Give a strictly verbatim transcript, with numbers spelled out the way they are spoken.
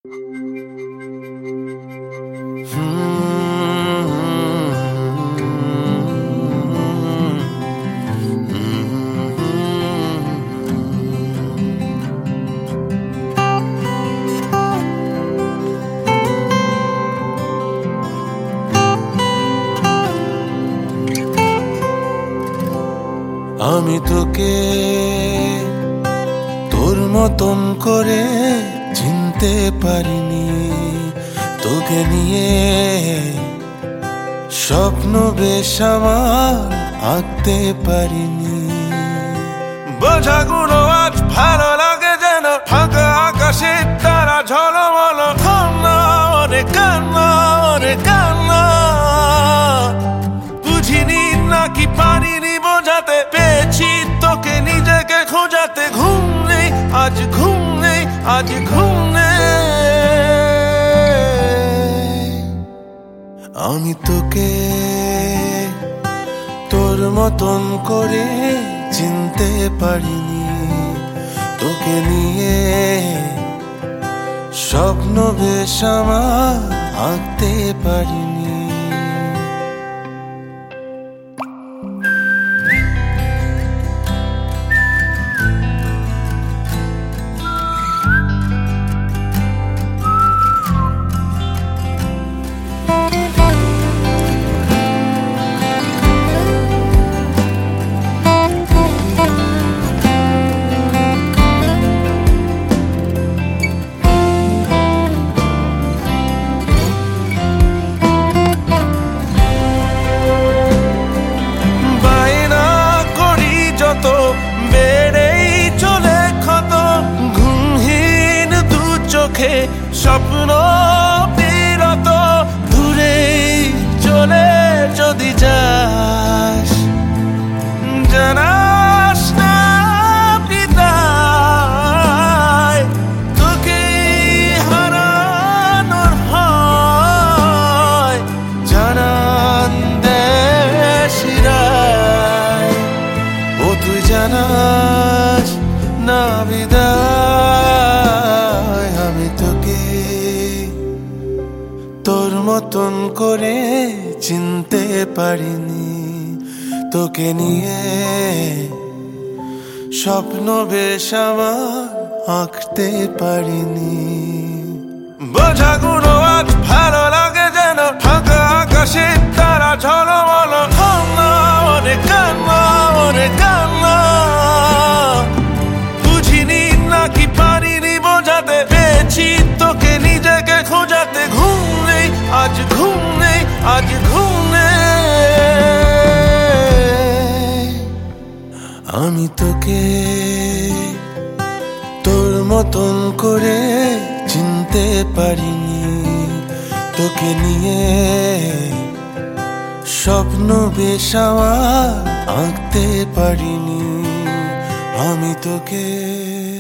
আমি তোকে তোর মতন করে চিনতে পারিনি, তোকে নিয়ে স্বপ্ন বেশ আমার আঁকতে পারিনি। বোঝাগুলো আজ ভালো লাগে যেন ফাঁকা আকাশে তারা ঝলমল, কান্না অনেক কান্না অনেক কান্না, বুঝিনি নাকি পারিনি বোঝাতে, পেয়েছি তোকে নিজেকে খোঁজাতে। ঘুম নেই আজ ঘুম নেই আজ ঘুম নেই, আমি তোকে তোর মতন করে চিনতে পারিনি, তোকে নিয়ে স্বপ্ন বেশ আমার আঁকতে পারিনি। স্বপ্ন বিরত দূরে চলে যদি যাস, জানাস না পিতায় তোকে হারানোর হয়, জানান দেশিরায় ও তুই জানাস না বিদায়। আমি তোকে তোর মতন করে চিনতে পারিনি, তোকে নিয়ে স্বপ্ন বেশ আমার আঁকতে পারিনি। বোঝাগুলো আজ ভালো লাগে যেন ফাঁকা আকাশে তারা ঝলমল, কান্না অনেক কান্না অনেক কান্না, বুঝিনি নাকি পারিনি বোঝাতে, পেয়েছি তোকে নিজেকে খোঁজাতে। ঘুম নেই আজ ঘুম নেই আজ ঘুম নেই, আমি তোকে তোর মতন করে চিনতে পারিনি, তোকে নিয়ে স্বপ্ন বেশ আমার আঁকতে পারিনি। আমি তোকে